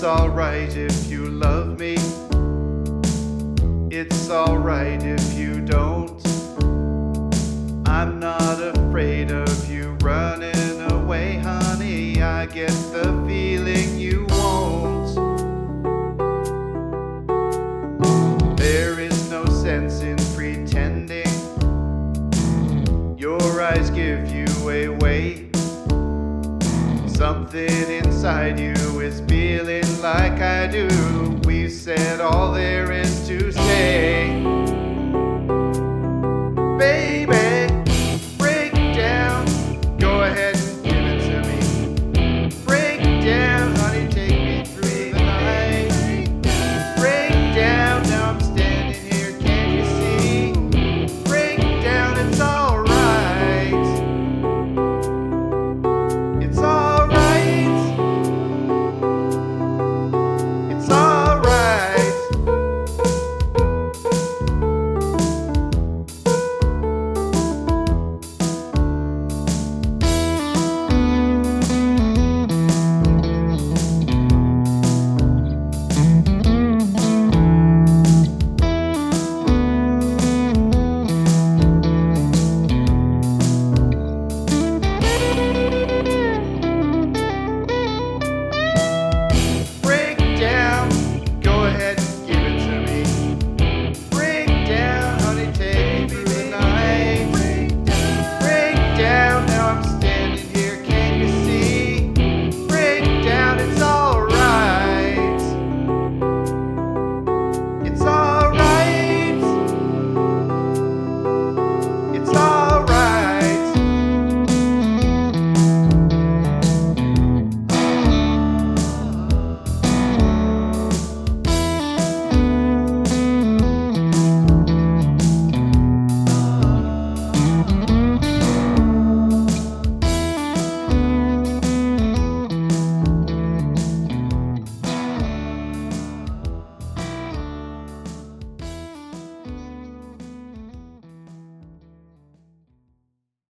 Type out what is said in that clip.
alright if you love me. It's alright if you don't. I'm not afraid of you running away, honey. I get the feeling you won't. There is no sense in pretending. Your eyes give you away. Something inside you is feeling like I do. We've said all there is to say.